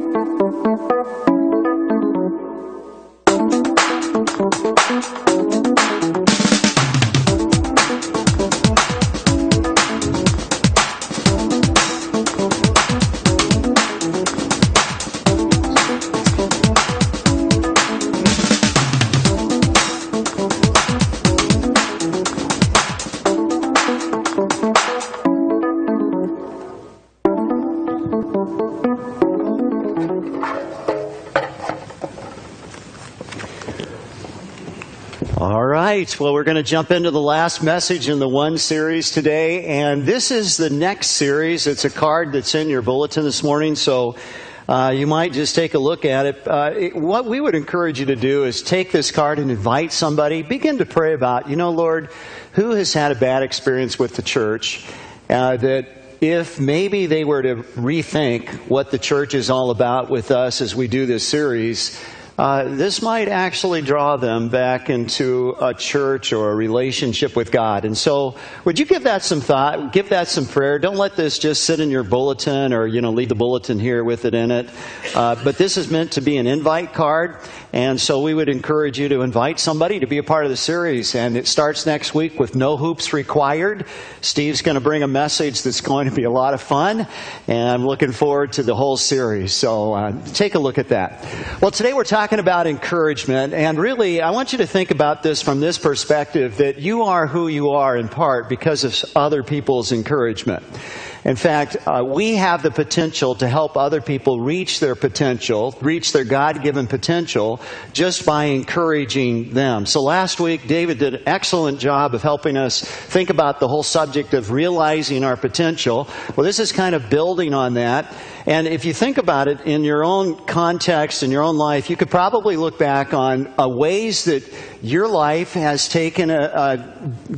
Well, we're going to jump into the last message in the One series today, and this is the next series. It's a card that's in your bulletin this morning, so you might just take a look at it. What we would encourage you to do is take this card and invite somebody. Begin to pray about, Lord, who has had a bad experience with the church, that if maybe they were to rethink what the church is all about with us as we do this series, this might actually draw them back into a church or a relationship with God. And so, would you give that some thought, give that some prayer? Don't let this just sit in your bulletin or, leave the bulletin here with it in it. But this is meant to be an invite card. And so we would encourage you to invite somebody to be a part of the series. And it starts next week with no hoops required. Steve's going to bring a message that's going to be a lot of fun. And I'm looking forward to the whole series. So take a look at that. Well, today we're talking about encouragement. And really, I want you to think about this from this perspective, that you are who you are in part because of other people's encouragement. In fact, we have the potential to help other people reach their potential, reach their God-given potential, just by encouraging them. So last week, David did an excellent job of helping us think about the whole subject of realizing our potential. Well, this is kind of building on that. And if you think about it in your own context, in your own life, you could probably look back on ways that your life has taken a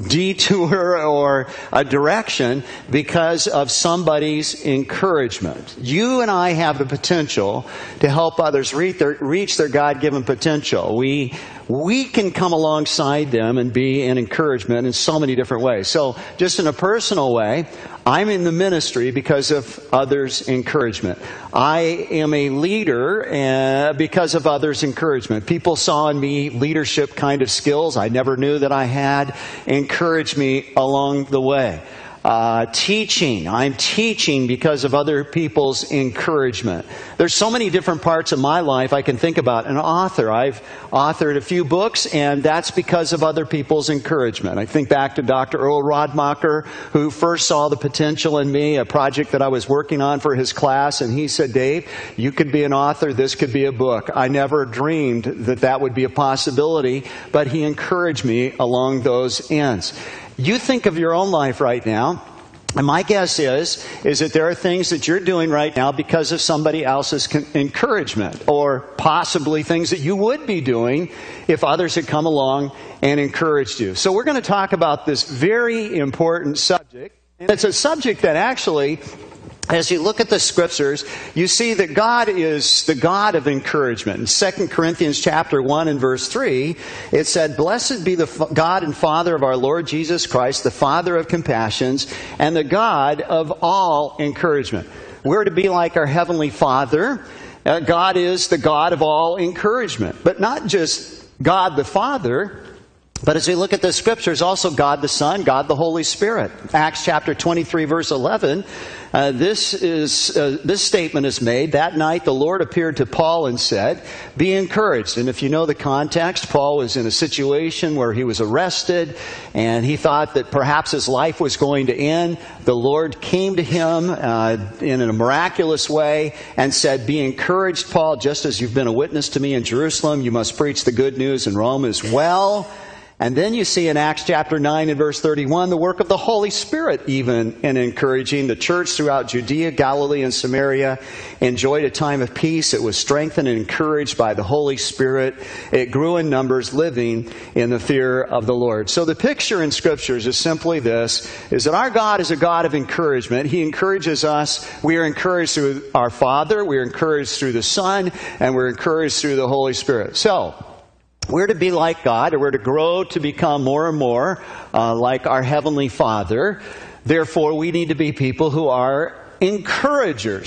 detour or a direction because of somebody's encouragement. You and I have the potential to help others reach their God-given potential. We can come alongside them and be an encouragement in so many different ways. So just in a personal way, I'm in the ministry because of others' encouragement. I am a leader because of others' encouragement. People saw in me leadership kind of skills I never knew that I had, encouraged me along the way. Teaching. I'm teaching because of other people's encouragement. There's so many different parts of my life I can think about. An author. I've authored a few books, and that's because of other people's encouragement. I think back to Dr. Earl Rodmacher, who first saw the potential in me, a project that I was working on for his class, and he said, Dave, you could be an author, this could be a book. I never dreamed that that would be a possibility, but he encouraged me along those ends. You think of your own life right now, and my guess is that there are things that you're doing right now because of somebody else's encouragement, or possibly things that you would be doing if others had come along and encouraged you. So we're going to talk about this very important subject, and it's a subject that actually, as you look at the scriptures, you see that God is the God of encouragement. In 2 Corinthians chapter 1 and verse 3, it said, Blessed be the God and Father of our Lord Jesus Christ, the Father of compassions, and the God of all encouragement. We're to be like our Heavenly Father. God is the God of all encouragement. But not just God the Father, but as we look at the scriptures, also God the Son, God the Holy Spirit. Acts chapter 23, verse 11, this statement is made. That night the Lord appeared to Paul and said, Be encouraged. And if you know the context, Paul was in a situation where he was arrested, and he thought that perhaps his life was going to end. The Lord came to him in a miraculous way and said, Be encouraged, Paul, just as you've been a witness to me in Jerusalem, you must preach the good news in Rome as well. And then you see in Acts chapter 9 and verse 31, the work of the Holy Spirit even in encouraging the church throughout Judea, Galilee, and Samaria enjoyed a time of peace. It was strengthened and encouraged by the Holy Spirit. It grew in numbers, living in the fear of the Lord. So the picture in scriptures is simply this, is that our God is a God of encouragement. He encourages us. We are encouraged through our Father. We are encouraged through the Son. And we're encouraged through the Holy Spirit. So we're to be like God, or we're to grow to become more and more like our Heavenly Father. Therefore, we need to be people who are encouragers.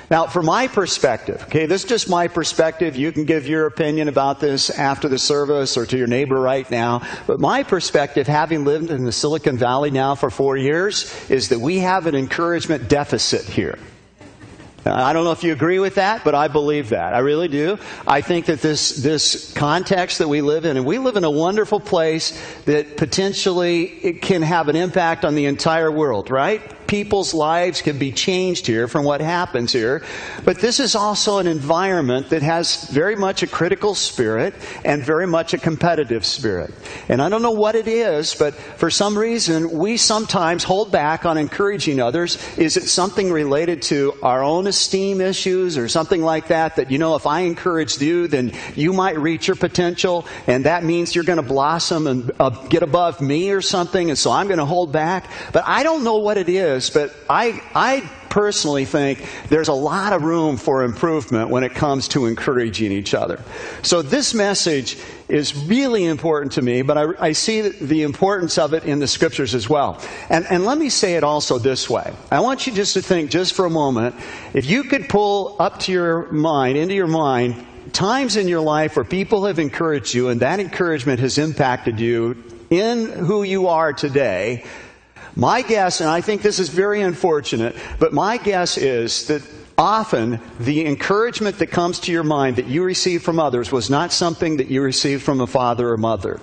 Now, from my perspective, okay, this is just my perspective. You can give your opinion about this after the service or to your neighbor right now. But my perspective, having lived in the Silicon Valley now for 4 years, is that we have an encouragement deficit here. I don't know if you agree with that, but I believe that. I really do. I think that this context that we live in, and we live in a wonderful place that potentially it can have an impact on the entire world, right? People's lives can be changed here from what happens here. But this is also an environment that has very much a critical spirit and very much a competitive spirit. And I don't know what it is, but for some reason, we sometimes hold back on encouraging others. Is it something related to our own esteem issues or something like that? That, if I encouraged you, then you might reach your potential, and that means you're going to blossom and get above me or something, and so I'm going to hold back. But I don't know what it is. But I personally think there's a lot of room for improvement when it comes to encouraging each other. So this message is really important to me, but I see the importance of it in the Scriptures as well. And let me say it also this way. I want you just to think just for a moment, if you could pull up to your mind, into your mind, times in your life where people have encouraged you and that encouragement has impacted you in who you are today. My guess, and I think this is very unfortunate, but my guess is that often the encouragement that comes to your mind that you receive from others was not something that you received from a father or mother.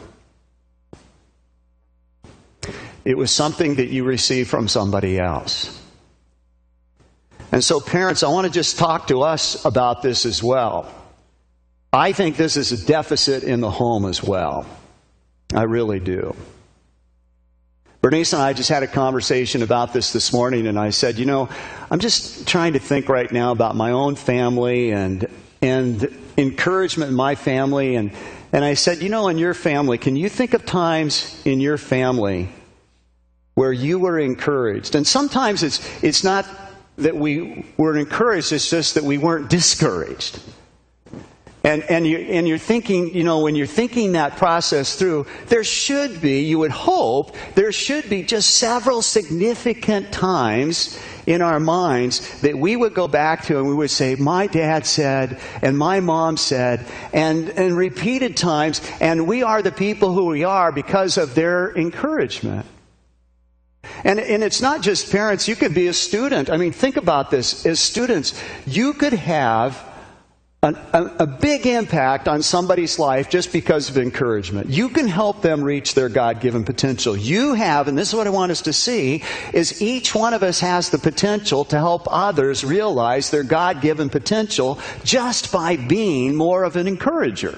It was something that you received from somebody else. And so parents, I want to just talk to us about this as well. I think this is a deficit in the home as well. I really do. Bernice and I just had a conversation about this morning, and I said, I'm just trying to think right now about my own family and encouragement in my family. And I said, in your family, can you think of times in your family where you were encouraged? And sometimes it's not that we were encouraged, it's just that we weren't discouraged. And you're thinking, when you're thinking that process through, there should be, you would hope, there should be just several significant times in our minds that we would go back to and we would say, my dad said, and my mom said, and repeated times, and we are the people who we are because of their encouragement. And it's not just parents, you could be a student. I mean, think about this. As students, you could have a big impact on somebody's life just because of encouragement. You can help them reach their God-given potential. You have, and this is what I want us to see, is each one of us has the potential to help others realize their God-given potential just by being more of an encourager.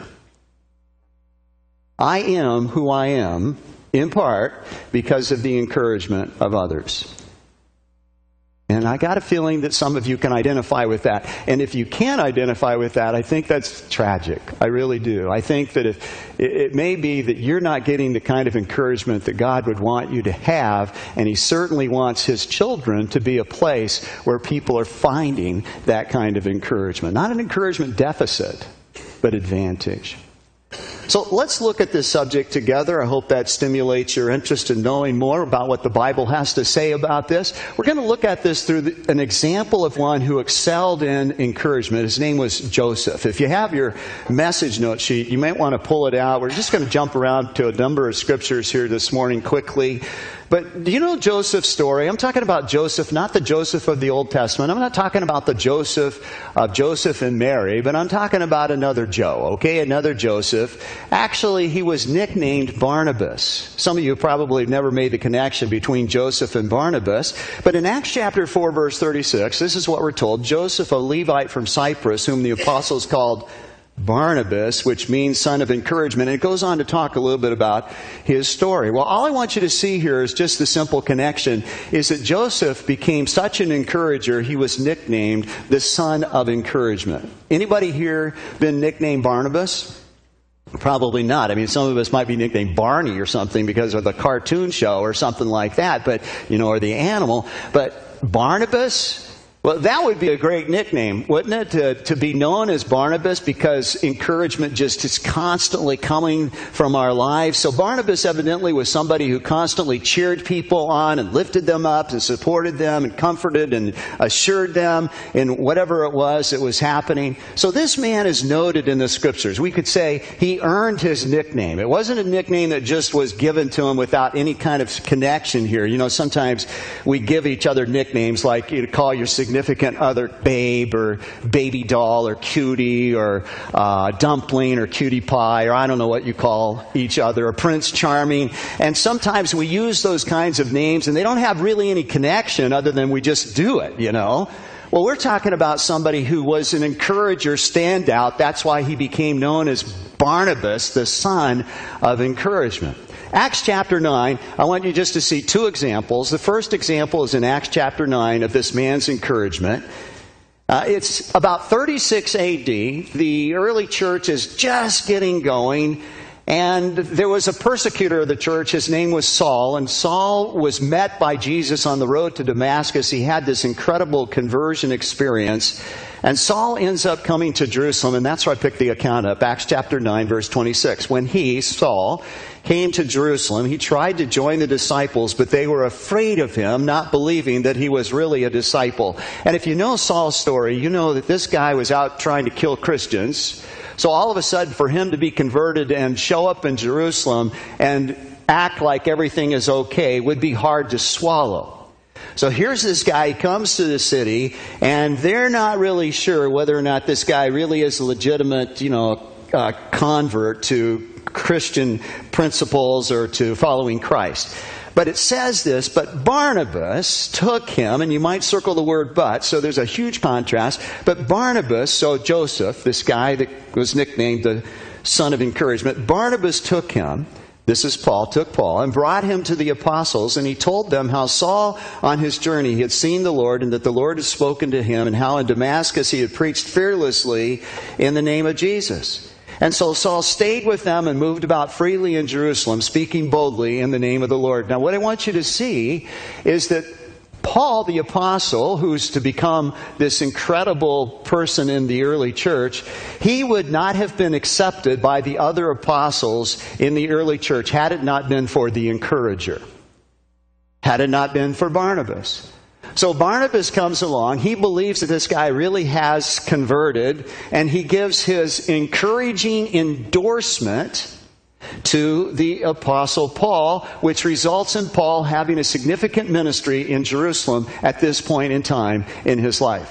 I am who I am, in part, because of the encouragement of others. And I got a feeling that some of you can identify with that. And if you can't identify with that, I think that's tragic. I really do. I think that if it may be that you're not getting the kind of encouragement that God would want you to have, and He certainly wants His children to be a place where people are finding that kind of encouragement. Not an encouragement deficit, but advantage. So let's look at this subject together. I hope that stimulates your interest in knowing more about what the Bible has to say about this. We're going to look at this through an example of one who excelled in encouragement. His name was Joseph. If you have your message note sheet, you might want to pull it out. We're just going to jump around to a number of scriptures here this morning quickly. But do you know Joseph's story? I'm talking about Joseph, not the Joseph of the Old Testament. I'm not talking about the Joseph of Joseph and Mary, but I'm talking about another Joe, okay? Another Joseph. Actually, he was nicknamed Barnabas. Some of you probably never made the connection between Joseph and Barnabas. But in Acts chapter 4, verse 36, this is what we're told. Joseph, a Levite from Cyprus, whom the apostles called Barnabas, which means son of encouragement. And it goes on to talk a little bit about his story. Well, all I want you to see here is just the simple connection, is that Joseph became such an encourager, he was nicknamed the son of encouragement. Anybody here been nicknamed Barnabas? Probably not. I mean, some of us might be nicknamed Barney or something because of the cartoon show or something like that, but, or the animal. But Barnabas, Well, that would be a great nickname, wouldn't it? To be known as Barnabas, because encouragement just is constantly coming from our lives. So Barnabas evidently was somebody who constantly cheered people on and lifted them up and supported them and comforted and assured them in whatever it was that was happening. So this man is noted in the Scriptures. We could say he earned his nickname. It wasn't a nickname that just was given to him without any kind of connection here. You know, sometimes we give each other nicknames, like you call your significant other babe or baby doll or cutie or dumpling or cutie pie, or I don't know what you call each other, or Prince Charming. And sometimes we use those kinds of names and they don't have really any connection other than we just do it, you know. Well, we're talking about somebody who was an encourager, standout. That's why he became known as Barnabas, the son of encouragement. Acts chapter 9, I want you just to see two examples. The first example is in Acts chapter 9 of this man's encouragement. It's about 36 AD. The early church is just getting going. And there was a persecutor of the church. His name was Saul. And Saul was met by Jesus on the road to Damascus. He had this incredible conversion experience. And Saul ends up coming to Jerusalem. And that's where I picked the account up. Acts chapter 9, verse 26. When he, Saul, came to Jerusalem, he tried to join the disciples, but they were afraid of him, not believing that he was really a disciple. And if you know Saul's story, you know that this guy was out trying to kill Christians. So all of a sudden, for him to be converted and show up in Jerusalem and act like everything is okay would be hard to swallow. So here's this guy, he comes to the city, and they're not really sure whether or not this guy really is a legitimate, convert to Christian principles or to following Christ. But it says this, but Barnabas took him, and you might circle the word but, so there's a huge contrast. But Barnabas, so Joseph, this guy that was nicknamed the son of encouragement, Barnabas took him, this is Paul, took Paul, and brought him to the apostles, and he told them how Saul on his journey had seen the Lord, and that the Lord had spoken to him, and how in Damascus he had preached fearlessly in the name of Jesus. And so Saul stayed with them and moved about freely in Jerusalem, speaking boldly in the name of the Lord. Now, what I want you to see is that Paul, the apostle, who's to become this incredible person in the early church, he would not have been accepted by the other apostles in the early church had it not been for the encourager, had it not been for Barnabas. So Barnabas comes along. He believes that this guy really has converted, and he gives his encouraging endorsement to the Apostle Paul, which results in Paul having a significant ministry in Jerusalem at this point in time in his life.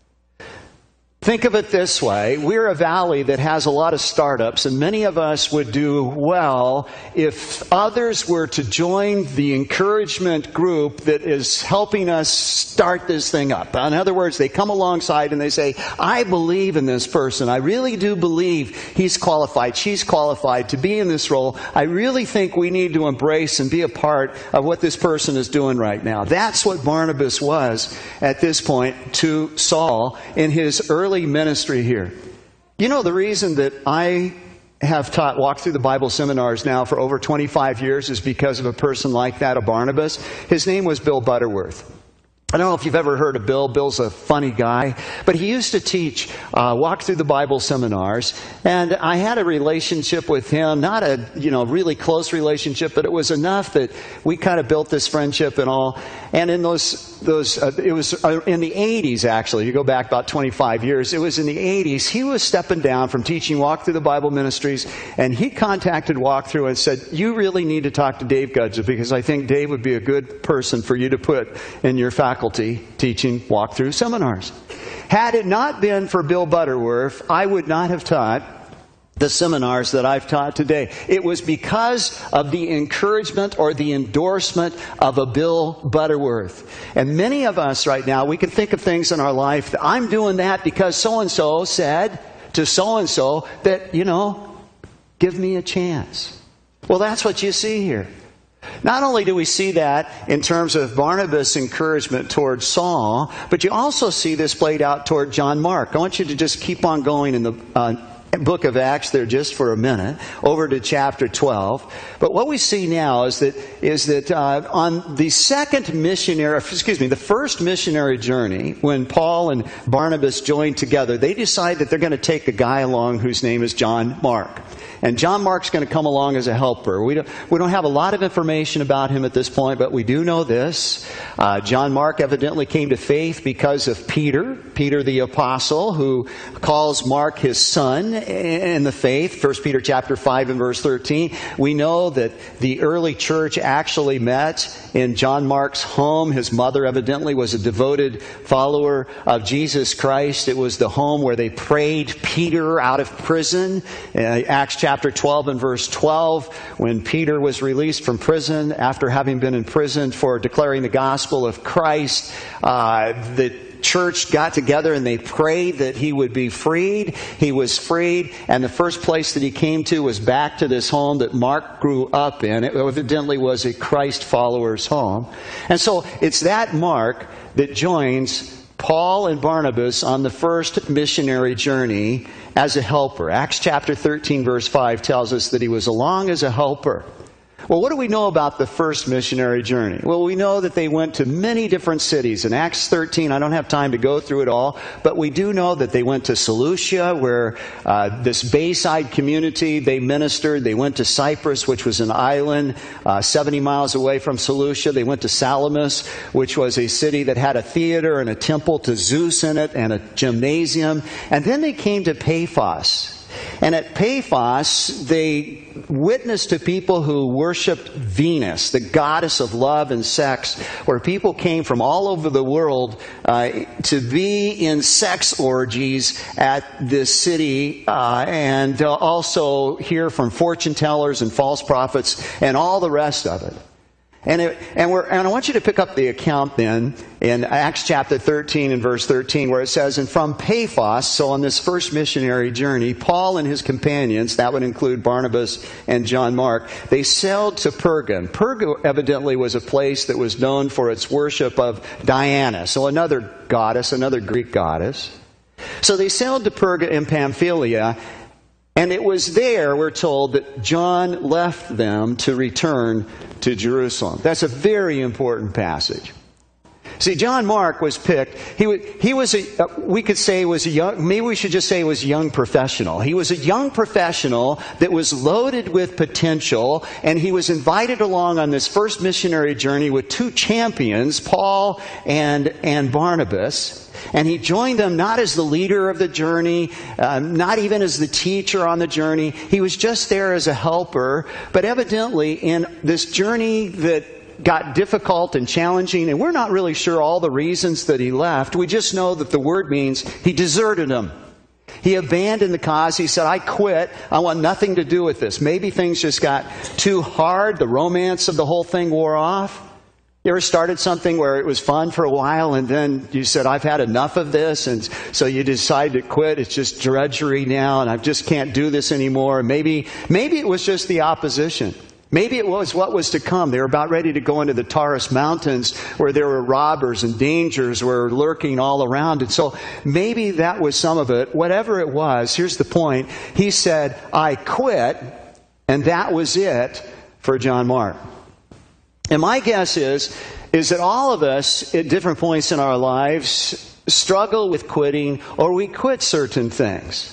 Think of it this way. We're a valley that has a lot of startups, and many of us would do well if others were to join the encouragement group that is helping us start this thing up. In other words, they come alongside and they say, I believe in this person. I really do believe he's qualified, she's qualified to be in this role. I really think we need to embrace and be a part of what this person is doing right now. That's what Barnabas was at this point to Saul in his early ministry here. You know, the reason that I have walked through the Bible seminars now for over 25 years is because of a person like that, a Barnabas. His name was Bill Butterworth. I don't know if you've ever heard of Bill. Bill's a funny guy, but he used to teach, walk through the Bible seminars, and I had a relationship with him, not a, really close relationship, but it was enough that we kind of built this friendship and all. And in it was in the 80s, actually, you go back about 25 years, it was in the 80s, he was stepping down from teaching Walk Through the Bible Ministries, and he contacted Walk Through and said, you really need to talk to Dave Gudza, because I think Dave would be a good person for you to put in your faculty teaching Walk Through seminars. Had it not been for Bill Butterworth, I would not have taught the seminars that I've taught today. It was because of the encouragement or the endorsement of a Bill Butterworth. And many of us right now, we can think of things in our life that I'm doing that because so-and-so said to so-and-so that, give me a chance. Well, that's what you see here. Not only do we see that in terms of Barnabas' encouragement towards Saul, but you also see this played out toward John Mark. I want you to just keep on going in the book of Acts there just for a minute, over to chapter 12. But what we see now is that on the the first missionary journey, when Paul and Barnabas joined together, they decide that they're going to take a guy along whose name is John Mark. And John Mark's going to come along as a helper. We don't have a lot of information about him at this point, but we do know this. John Mark evidently came to faith because of Peter the apostle, who calls Mark his son in the faith. 1 Peter chapter 5 and verse 13. We know that the early church actually met in John Mark's home. His mother evidently was a devoted follower of Jesus Christ. It was the home where they prayed Peter out of prison. Acts chapter 12 and verse 12, when Peter was released from prison after having been imprisoned for declaring the gospel of Christ, the church got together and they prayed that he would be freed. He was freed, and the first place that he came to was back to this home that Mark grew up in. It evidently was a Christ follower's home. And so it's that Mark that joins Paul and Barnabas on the first missionary journey as a helper. Acts chapter 13 verse 5 tells us that he was along as a helper. Well, what do we know about the first missionary journey? Well, we know that they went to many different cities. In Acts 13, I don't have time to go through it all, but we do know that they went to Seleucia, where this Bayside community, they ministered. They went to Cyprus, which was an island 70 miles away from Seleucia. They went to Salamis, which was a city that had a theater and a temple to Zeus in it and a gymnasium. And then they came to Paphos. And at Paphos, they witnessed to people who worshiped Venus, the goddess of love and sex, where people came from all over the world to be in sex orgies at this city, and also hear from fortune tellers and false prophets and all the rest of it. And I want you to pick up the account then in Acts chapter 13 and verse 13, where it says, "And from Paphos," so on this first missionary journey, Paul and his companions, that would include Barnabas and John Mark, they sailed to Perga. And Perga evidently was a place that was known for its worship of Diana, so another goddess, another Greek goddess. So they sailed to Perga in Pamphylia. And it was there, we're told, that John left them to return to Jerusalem. That's a very important passage. See, John Mark was picked. He was we could say was a young, maybe we should just say he was a young professional. He was a young professional that was loaded with potential, and he was invited along on this first missionary journey with two champions, Paul and Barnabas. And he joined them not as the leader of the journey, not even as the teacher on the journey. He was just there as a helper. But evidently in this journey that got difficult and challenging, and we're not really sure all the reasons that he left. We just know that the word means he deserted them. He abandoned the cause. He said, "I quit. I want nothing to do with this." Maybe things just got too hard. The romance of the whole thing wore off. You ever started something where it was fun for a while and then you said, "I've had enough of this," and so you decide to quit. It's just drudgery now and I just can't do this anymore. Maybe it was just the opposition. Maybe it was what was to come. They were about ready to go into the Taurus Mountains where there were robbers and dangers were lurking all around. And so maybe that was some of it. Whatever it was, here's the point. He said, "I quit," and that was it for John Mark. And my guess is that all of us at different points in our lives struggle with quitting, or we quit certain things.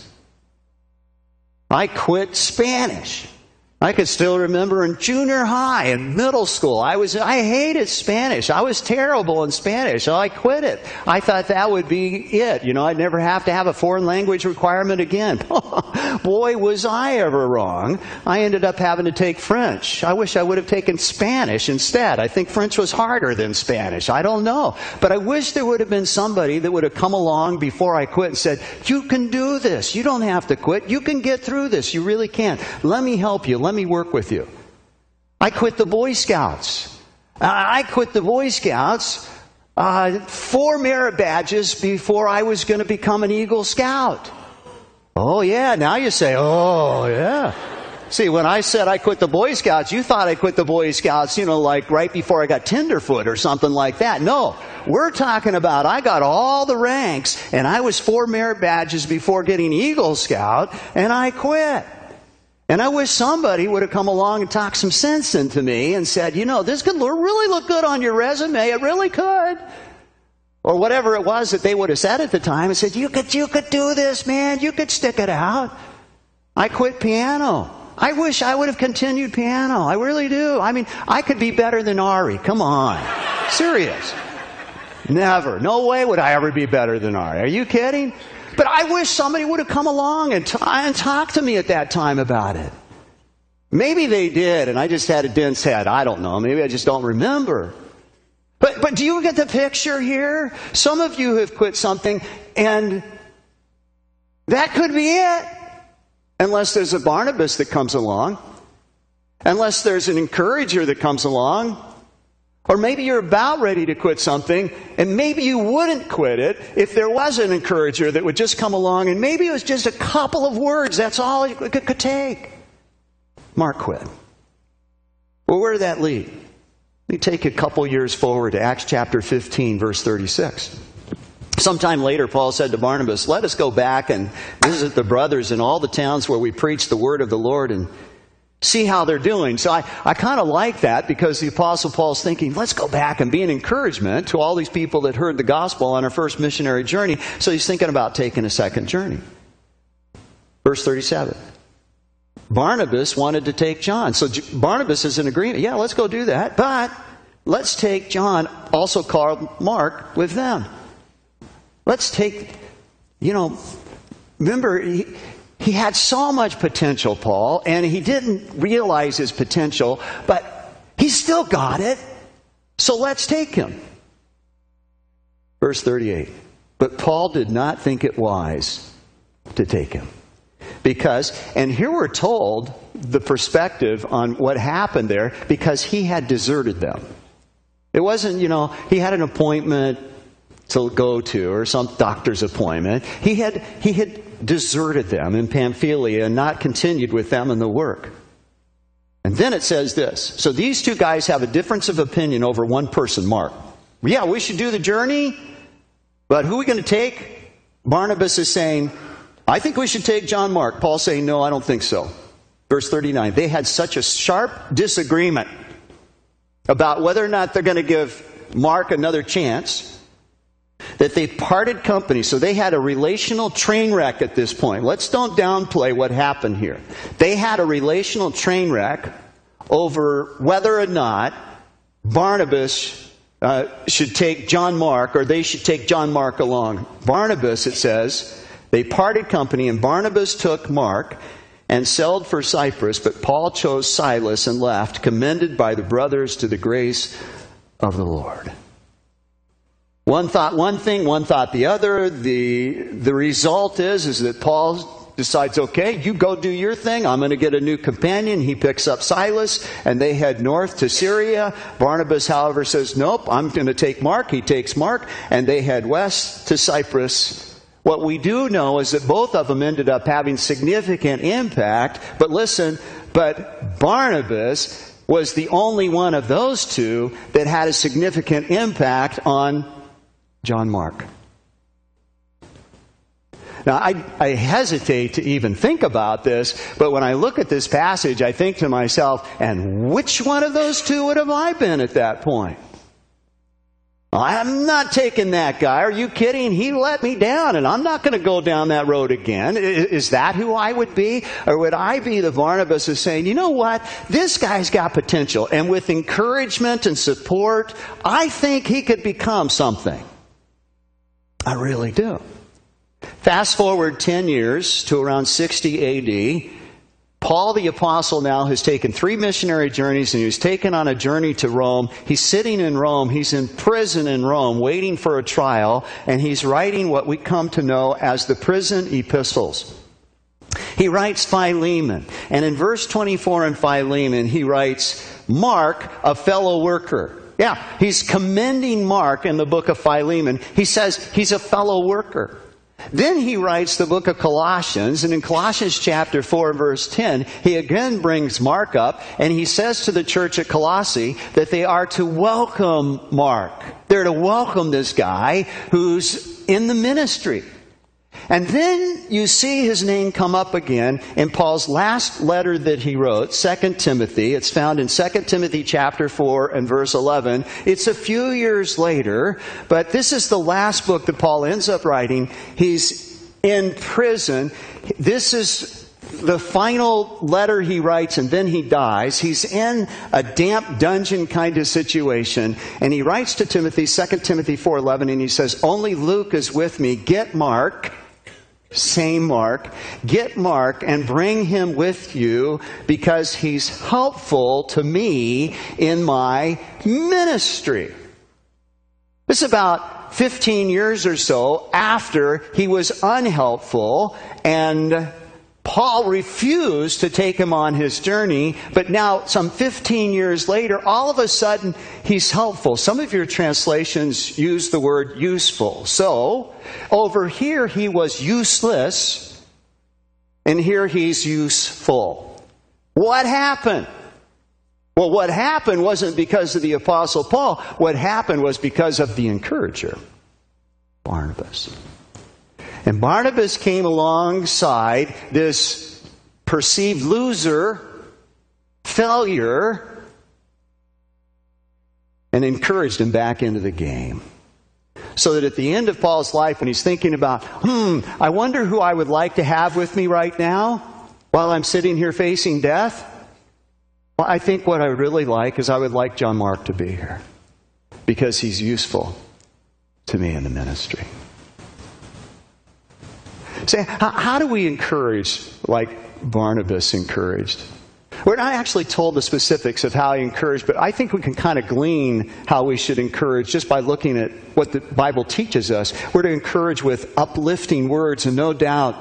I quit Spanish. I could still remember in junior high and middle school, I hated Spanish. I was terrible in Spanish, so I quit it. I thought that would be it. I'd never have to have a foreign language requirement again. Boy, was I ever wrong. I ended up having to take French. I wish I would have taken Spanish instead. I think French was harder than Spanish. I don't know. But I wish there would have been somebody that would have come along before I quit and said, "You can do this. You don't have to quit. You can get through this. You really can. Let me help you. Let me work with you." I quit the Boy Scouts. I quit the Boy Scouts 4 merit badges before I was going to become an Eagle Scout. Oh yeah, now you say, "Oh yeah." See, when I said I quit the Boy Scouts, you thought I quit the Boy Scouts, like right before I got tenderfoot or something like that. No, we're talking about I got all the ranks, and I was 4 merit badges before getting Eagle Scout, and I quit. And I wish somebody would have come along and talked some sense into me and said, this could really look good on your resume. It really could. Or whatever it was that they would have said at the time and said, you could do this, man. You could stick it out. I quit piano. I wish I would have continued piano. I really do. I mean, I could be better than Ari. Come on. Serious. Never. No way would I ever be better than Ari. Are you kidding? But I wish somebody would have come along and talked to me at that time about it. Maybe they did, and I just had a dense head. I don't know. Maybe I just don't remember. But do you get the picture here? Some of you have quit something, and that could be it. Unless there's a Barnabas that comes along. Unless there's an encourager that comes along. Or maybe you're about ready to quit something, and maybe you wouldn't quit it if there was an encourager that would just come along, and maybe it was just a couple of words. That's all it could take. Mark quit. Well, where did that lead? Let me take a couple years forward to Acts chapter 15, verse 36. Sometime later, Paul said to Barnabas, let us go back and visit the brothers in all the towns where we preach the word of the Lord and see how they're doing. So I kind of like that because the Apostle Paul's thinking, let's go back and be an encouragement to all these people that heard the gospel on our first missionary journey. So he's thinking about taking a second journey. Verse 37. Barnabas wanted to take John. So Barnabas is in agreement. Yeah, let's go do that. But let's take John, also called Mark, with them. Let's take, remember, he had so much potential, Paul, and he didn't realize his potential, but he still got it. So let's take him. Verse 38. But Paul did not think it wise to take him. Because, and here we're told the perspective on what happened there, because he had deserted them. It wasn't, he had an appointment to go to, or some doctor's appointment. He had deserted them in Pamphylia and not continued with them in the work. And then it says this. So these two guys have a difference of opinion over one person, Mark. Yeah, we should do the journey, but who are we going to take? Barnabas is saying, I think we should take John Mark. Paul's saying, no, I don't think so. Verse 39. They had such a sharp disagreement about whether or not they're going to give Mark another chance that they parted company. So they had a relational train wreck at this point. Let's don't downplay what happened here. They had a relational train wreck over whether or not Barnabas should take John Mark, or they should take John Mark along. Barnabas, it says, they parted company, and Barnabas took Mark and sailed for Cyprus, but Paul chose Silas and left, commended by the brothers to the grace of the Lord. One thought one thing, one thought the other. The result is that Paul decides, okay, you go do your thing. I'm going to get a new companion. He picks up Silas, and they head north to Syria. Barnabas, however, says, nope, I'm going to take Mark. He takes Mark, and they head west to Cyprus. What we do know is that both of them ended up having significant impact. But listen, Barnabas was the only one of those two that had a significant impact on John Mark. Now, I hesitate to even think about this, but when I look at this passage, I think to myself, and which one of those two would have I been at that point? I'm not taking that guy. Are you kidding? He let me down, and I'm not going to go down that road again. Is that who I would be? Or would I be the Barnabas who's saying, you know what? This guy's got potential, and with encouragement and support, I think he could become something. I really do. Fast forward 10 years to around 60 AD. Paul the Apostle now has taken 3 missionary journeys, and he was taken on a journey to Rome. He's sitting in Rome. He's in prison in Rome waiting for a trial, and he's writing what we come to know as the prison epistles. He writes Philemon, and in verse 24 in Philemon, he writes, Mark, a fellow worker. Yeah, he's commending Mark in the book of Philemon. He says he's a fellow worker. Then he writes the book of Colossians, and in Colossians chapter 4, verse 10, he again brings Mark up, and he says to the church at Colossae that they are to welcome Mark. They're to welcome this guy who's in the ministry. And then you see his name come up again in Paul's last letter that he wrote, 2 Timothy. It's found in 2 Timothy chapter 4 and verse 11. It's a few years later, but this is the last book that Paul ends up writing. He's in prison. This is the final letter he writes, and then he dies. He's in a damp dungeon kind of situation, and he writes to Timothy, 2 Timothy 4:11, and he says, "Only Luke is with me. Get Mark," same Mark, "get Mark and bring him with you, because he's helpful to me in my ministry." This is about 15 years or so after he was unhelpful, and Paul refused to take him on his journey, but now some 15 years later, all of a sudden, he's helpful. Some of your translations use the word useful. So, over here he was useless, and here he's useful. What happened? Well, what happened wasn't because of the Apostle Paul. What happened was because of the encourager, Barnabas. And Barnabas came alongside this perceived loser, failure, and encouraged him back into the game. So that at the end of Paul's life, when he's thinking about, I wonder who I would like to have with me right now while I'm sitting here facing death. Well, I think what I would really like is I would like John Mark to be here, because he's useful to me in the ministry. Say, how do we encourage like Barnabas encouraged? We're not actually told the specifics of how he encouraged, but I think we can kind of glean how we should encourage just by looking at what the Bible teaches us. We're to encourage with uplifting words, and no doubt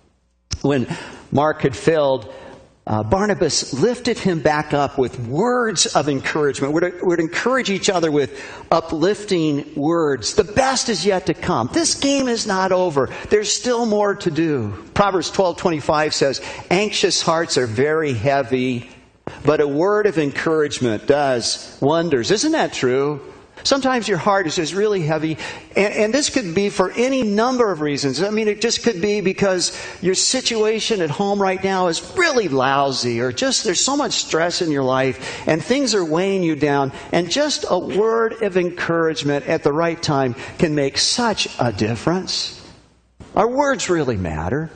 when Mark had failed, Barnabas lifted him back up with words of encouragement. We're to encourage each other with uplifting words. The best is yet to come. This game is not over. There's still more to do. Proverbs 12:25 says, "Anxious hearts are very heavy, but a word of encouragement does wonders." Isn't that true? Sometimes your heart is just really heavy, and this could be for any number of reasons. I mean, it just could be because your situation at home right now is really lousy, or just there's so much stress in your life, and things are weighing you down, and just a word of encouragement at the right time can make such a difference. Our words really matter.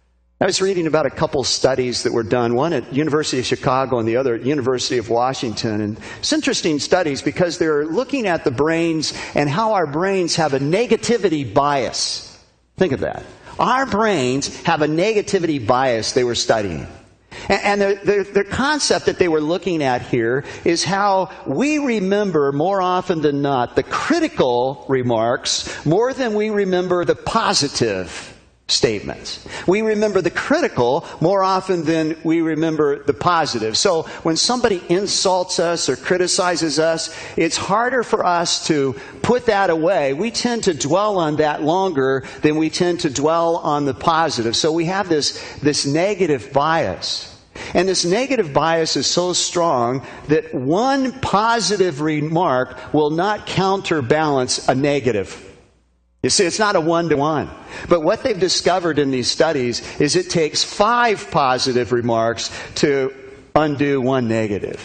I was reading about a couple studies that were done, one at University of Chicago and the other at University of Washington. And it's interesting studies because they're looking at the brains and how our brains have a negativity bias. Think of that. Our brains have a negativity bias they were studying. And the concept that they were looking at here is how we remember more often than not the critical remarks more than we remember the positive statements. We remember the critical more often than we remember the positive. So when somebody insults us or criticizes us, it's harder for us to put that away. We tend to dwell on that longer than we tend to dwell on the positive. So we have this negative bias. And this negative bias is so strong that one positive remark will not counterbalance a negative. You see, it's not a one-to-one. But what they've discovered in these studies is it takes 5 positive remarks to undo one negative.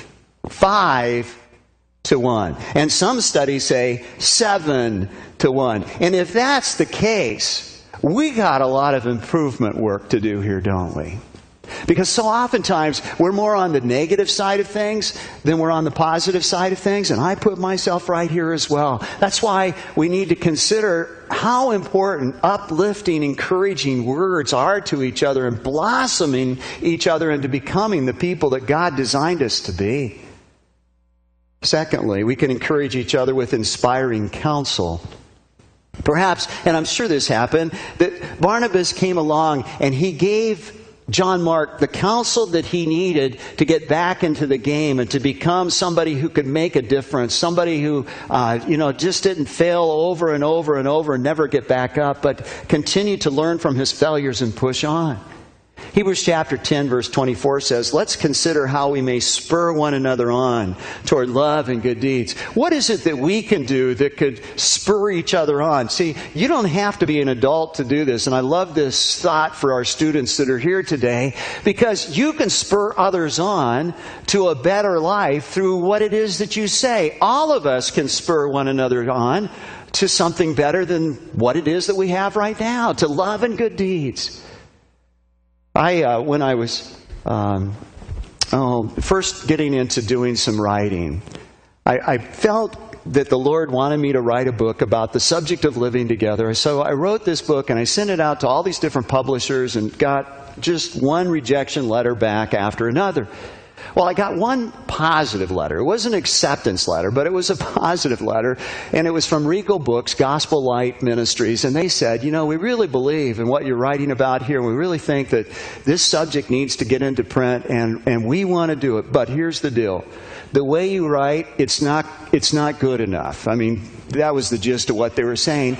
5 to 1. And some studies say 7 to 1. And if that's the case, we got a lot of improvement work to do here, don't we? Because so oftentimes we're more on the negative side of things than we're on the positive side of things. And I put myself right here as well. That's why we need to consider how important uplifting, encouraging words are to each other and blossoming each other into becoming the people that God designed us to be. Secondly, we can encourage each other with inspiring counsel. Perhaps, and I'm sure this happened, that Barnabas came along and he gave John Mark the counsel that he needed to get back into the game and to become somebody who could make a difference, somebody who, just didn't fail over and over and over and never get back up, but continue to learn from his failures and push on. Hebrews chapter 10 verse 24 says, let's consider how we may spur one another on toward love and good deeds. What is it that we can do that could spur each other on? See, you don't have to be an adult to do this. And I love this thought for our students that are here today, because you can spur others on to a better life through what it is that you say. All of us can spur one another on to something better than what it is that we have right now, to love and good deeds. When I was first getting into doing some writing, I felt that the Lord wanted me to write a book about the subject of living together. So I wrote this book and I sent it out to all these different publishers and got just one rejection letter back after another. Well, I got one positive letter. It was an acceptance letter, but it was a positive letter. And it was from Regal Books, Gospel Light Ministries. And they said, we really believe in what you're writing about here. And we really think that this subject needs to get into print. And we want to do it. But here's the deal. The way you write, it's not good enough. I mean, that was the gist of what they were saying.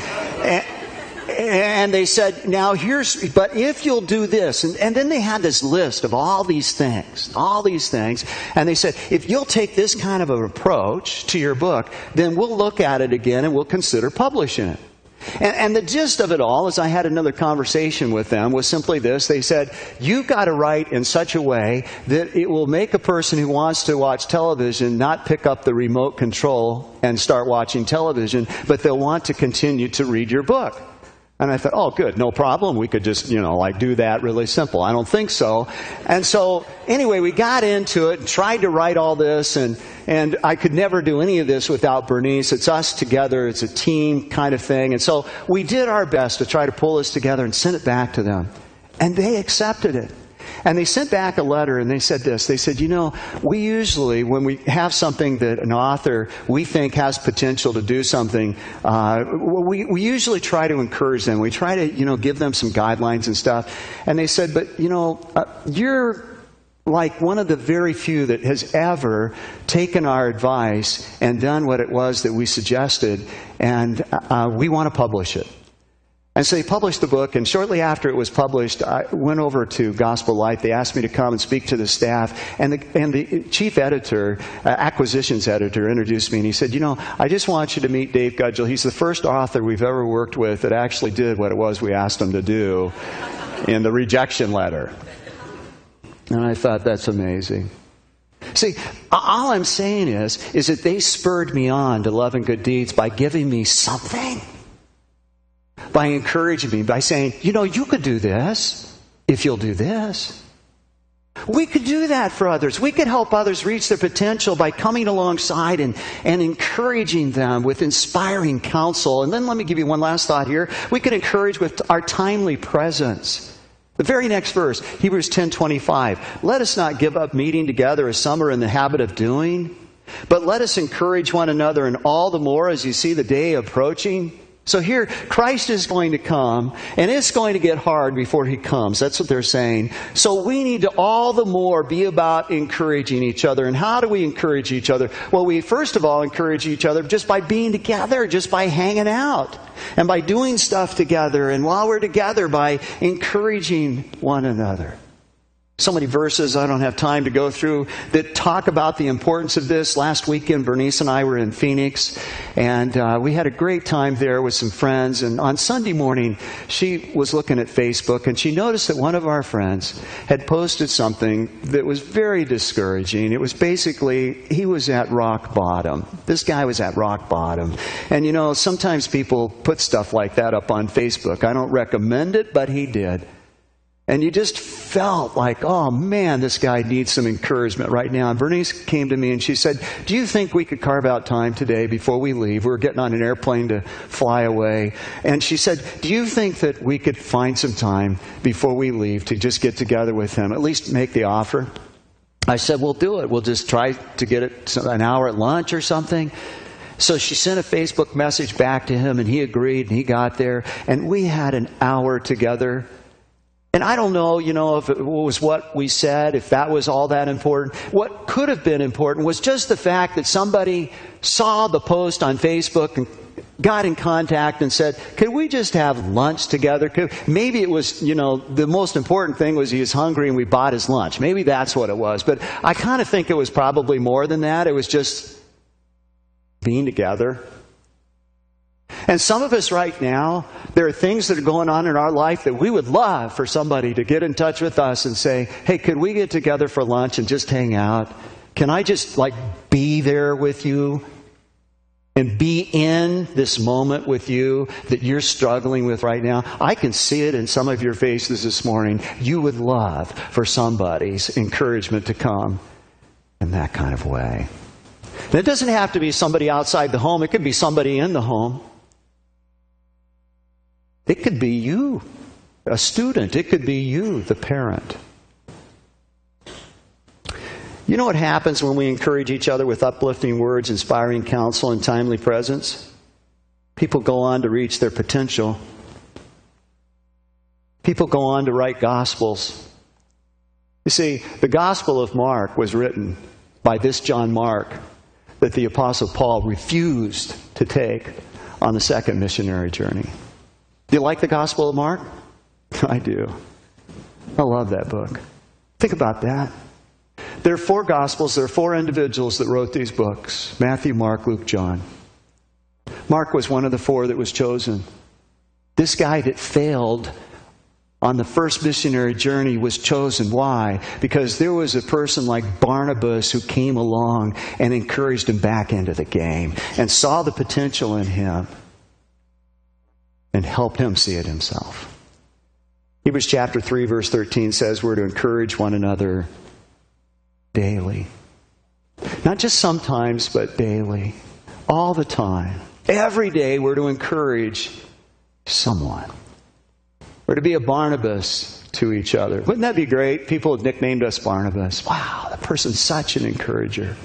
And they said, but if you'll do this, and then they had this list of all these things, and they said, if you'll take this kind of an approach to your book, then we'll look at it again and we'll consider publishing it. And the gist of it all, as I had another conversation with them, was simply this. They said, you've got to write in such a way that it will make a person who wants to watch television not pick up the remote control and start watching television, but they'll want to continue to read your book. And I thought, oh, good, no problem. We could just, do that really simple. I don't think so. And so, anyway, we got into it and tried to write all this. And I could never do any of this without Bernice. It's us together. It's a team kind of thing. And so we did our best to try to pull this together and send it back to them. And they accepted it. And they sent back a letter and they said this. They said, we usually, when we have something that an author we think has potential to do something, we usually try to encourage them. We try to, give them some guidelines and stuff. And they said, but, you're like one of the very few that has ever taken our advice and done what it was that we suggested. And we want to publish it. And so they published the book, and shortly after it was published, I went over to Gospel Light. They asked me to come and speak to the staff, and the chief editor, acquisitions editor, introduced me, and he said, I just want you to meet Dave Gudgel. He's the first author we've ever worked with that actually did what it was we asked him to do in the rejection letter. And I thought, that's amazing. See, all I'm saying is that they spurred me on to love and good deeds by giving me something. By encouraging me, by saying, you could do this if you'll do this. We could do that for others. We could help others reach their potential by coming alongside and encouraging them with inspiring counsel. And then let me give you one last thought here. We could encourage with our timely presence. The very next verse, Hebrews 10:25. Let us not give up meeting together as some are in the habit of doing, but let us encourage one another, and all the more as you see the day approaching. So here, Christ is going to come, and it's going to get hard before He comes. That's what they're saying. So we need to all the more be about encouraging each other. And how do we encourage each other? Well, we first of all encourage each other just by being together, just by hanging out, and by doing stuff together. And while we're together, by encouraging one another. So many verses I don't have time to go through that talk about the importance of this. Last weekend, Bernice and I were in Phoenix, and we had a great time there with some friends. And on Sunday morning, she was looking at Facebook, and she noticed that one of our friends had posted something that was very discouraging. It was basically, he was at rock bottom. This guy was at rock bottom. And sometimes people put stuff like that up on Facebook. I don't recommend it, but he did. And you just felt like, oh man, this guy needs some encouragement right now. And Bernice came to me and she said, do you think we could carve out time today before we leave? We're getting on an airplane to fly away. And she said, do you think that we could find some time before we leave to just get together with him, at least make the offer? I said, we'll do it. We'll just try to get it an hour at lunch or something. So she sent a Facebook message back to him, and he agreed, and he got there. And we had an hour together. And I don't know, if it was what we said, if that was all that important. What could have been important was just the fact that somebody saw the post on Facebook and got in contact and said, could we just have lunch together? Maybe it was, the most important thing was he was hungry and we bought his lunch. Maybe that's what it was. But I kind of think it was probably more than that. It was just being together. And some of us right now, there are things that are going on in our life that we would love for somebody to get in touch with us and say, hey, could we get together for lunch and just hang out? Can I just be there with you and be in this moment with you that you're struggling with right now? I can see it in some of your faces this morning. You would love for somebody's encouragement to come in that kind of way. And it doesn't have to be somebody outside the home. It could be somebody in the home. It could be you, a student. It could be you, the parent. You know what happens when we encourage each other with uplifting words, inspiring counsel, and timely presence? People go on to reach their potential. People go on to write gospels. You see, the Gospel of Mark was written by this John Mark that the Apostle Paul refused to take on the second missionary journey. Do you like the Gospel of Mark? I do. I love that book. Think about that. There are 4 Gospels. There are 4 individuals that wrote these books. Matthew, Mark, Luke, John. Mark was one of the 4 that was chosen. This guy that failed on the first missionary journey was chosen. Why? Because there was a person like Barnabas who came along and encouraged him back into the game and saw the potential in him and helped him see it himself. Hebrews chapter 3 verse 13 says we're to encourage one another daily. Not just sometimes, but daily. All the time. Every day we're to encourage someone. We're to be a Barnabas to each other. Wouldn't that be great? People have nicknamed us Barnabas. Wow, that person's such an encourager.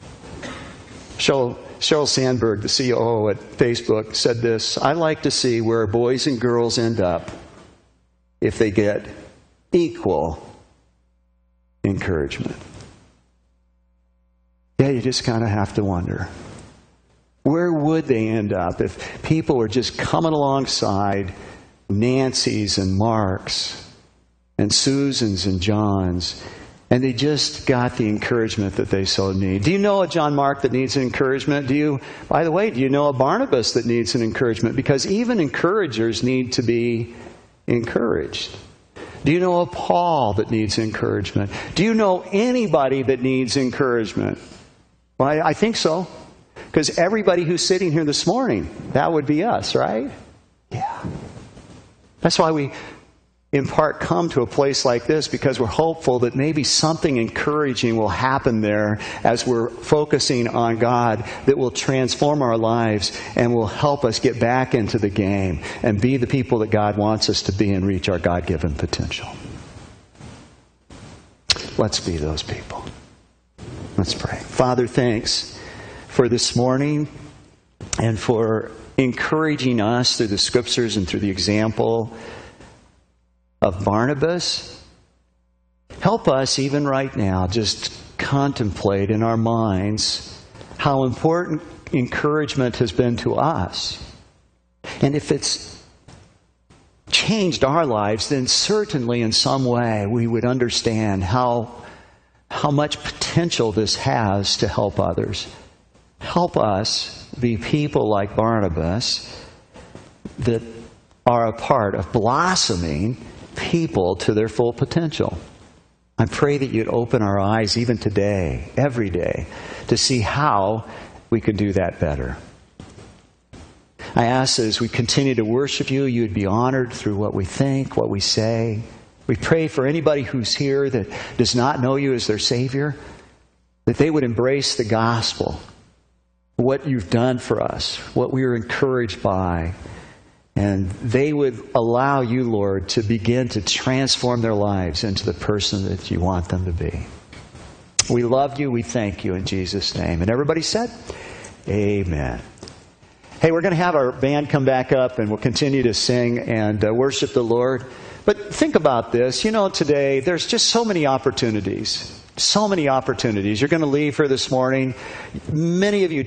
Sheryl Sandberg, the CEO at Facebook, said this: I like to see where boys and girls end up if they get equal encouragement. Yeah, you just kind of have to wonder. Where would they end up if people were just coming alongside Nancy's and Mark's and Susan's and John's, and they just got the encouragement that they so need? Do you know a John Mark that needs an encouragement? By the way, do you know a Barnabas that needs an encouragement? Because even encouragers need to be encouraged. Do you know a Paul that needs encouragement? Do you know anybody that needs encouragement? Well, I think so. Because everybody who's sitting here this morning, that would be us, right? Yeah. That's why we, in part, come to a place like this, because we're hopeful that maybe something encouraging will happen there as we're focusing on God that will transform our lives and will help us get back into the game and be the people that God wants us to be and reach our God-given potential. Let's be those people. Let's pray. Father, thanks for this morning and for encouraging us through the Scriptures and through the example of Barnabas. Help us even right now just contemplate in our minds how important encouragement has been to us. And if it's changed our lives, then certainly in some way we would understand how much potential this has to help others. Help us be people like Barnabas that are a part of blossoming people to their full potential. I pray that you'd open our eyes even today, every day, to see how we could do that better. I ask that as we continue to worship you, you'd be honored through what we think, what we say. We pray for anybody who's here that does not know you as their Savior, that they would embrace the gospel, what you've done for us, what we are encouraged by, and they would allow you, Lord, to begin to transform their lives into the person that you want them to be. We love you. We thank you in Jesus' name. And everybody said, amen. Hey, we're going to have our band come back up and we'll continue to sing and worship the Lord. But think about this. You know, today, there's just so many opportunities. So many opportunities. You're going to leave here this morning. Many of you